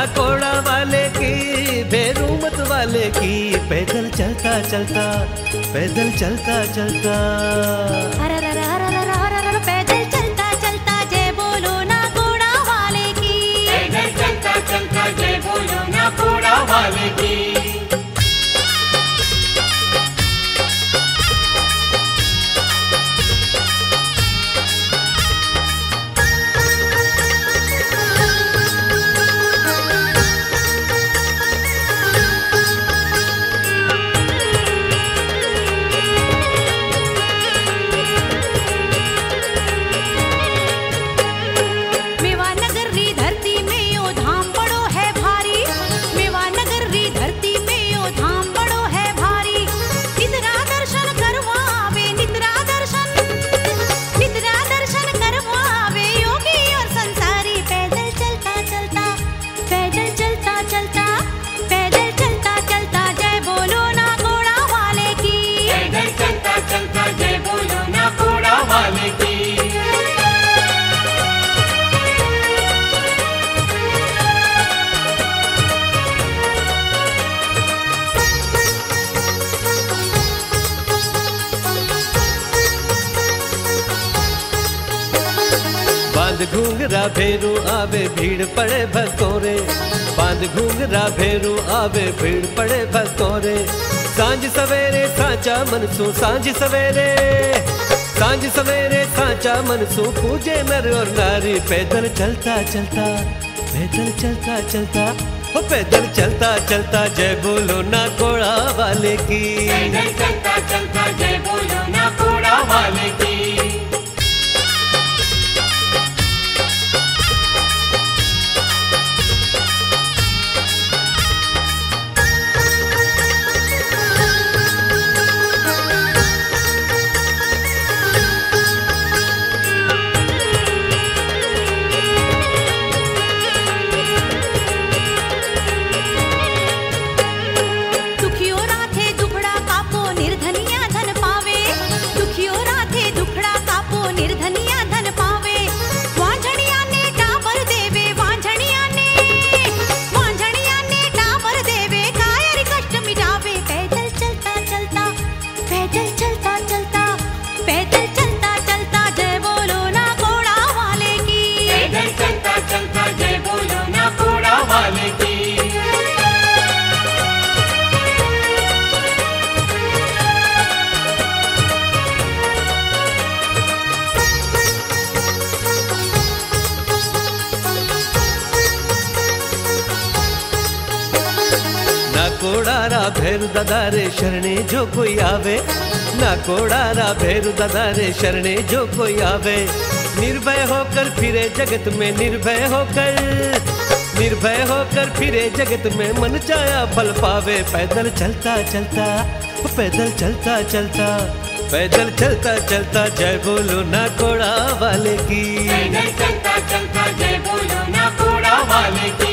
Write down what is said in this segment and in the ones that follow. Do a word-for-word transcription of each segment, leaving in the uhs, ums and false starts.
कोड़ा वाले की, भैरू मत वाले की, पैदल चलता चलता, पैदल चलता चलता। अरे अरे अरे अरे अरे अरे पैदल चलता चलता जय बोलो ना कोड़ा वाले की, पैदल चलता चलता जय बोलो ना कोड़ा वाले की। बांध घूंघरा भेरू आवे भीड़ पड़े भक्तों रे, बांध घूंघरा भेरू आवे भीड़ पड़े भक्तों रे। सांझ सवेरे सांचा मनसू, सांझ सवेरे सांझ सवेरे सांचा मनसू, पूजे नर और नारी। पैदल चलता चलता, पैदल चलता चलता, ओ पैदल चलता चलता जय बोलो ना कोड़ा वाले की, पैदल चलता चलता जय बोलो ना कोड़ा वाले की। ना कोड़ारा भैरू दादा रे शरणे जो कोई आवे, ना कोड़ारा भैरू दादा रे शरणे जो कोई आवे। निर्भय होकर फिरे जगत में, निर्भय होकर, निर्भय होकर फिरे जगत में, मन चाया फल पावे। पैदल चलता चलता, पैदल चलता चलता, पैदल चलता चलता जय बोलो ना कोड़ा वाले की, पैदल चलता चलता जय बोलो ना कोड़ा वाले की।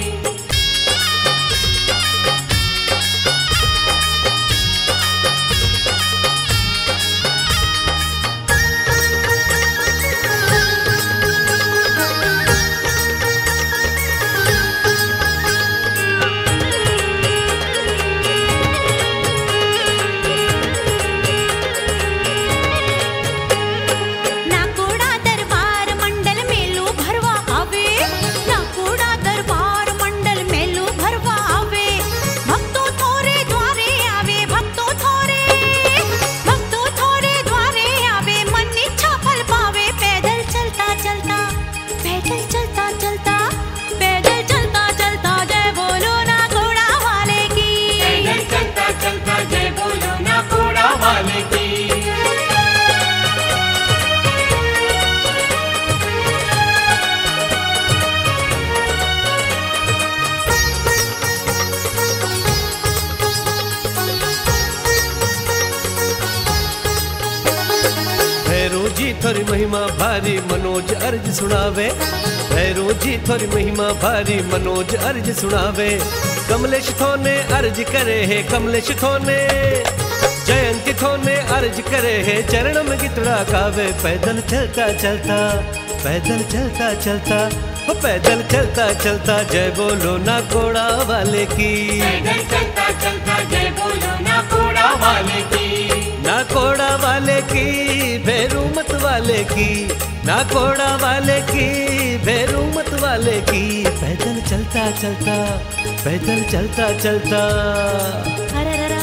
जी थोरी महिमा भारी मनोज अर्ज सुनावे, भैरू जी थोरी महिमा भारी मनोज अर्ज सुनावे। कमलेश थोने अर्ज करे है, कमलेश थोने जयंती थोने अर्ज करे है, चरण में गितड़ा गावे। पैदल चलता चलता, पैदल चलता चलता, हो पैदल चलता चलता जय बोलो ना घोड़ा वाले की, पैदल चलता चलता जय बोलो ना घोड़ा वाले की, ना घोड़ा वाले की भैरू मत वाले की, ना घोड़ा वाले की भैरू मत वाले की। पैदल चलता चलता पैदल चलता चलता अरे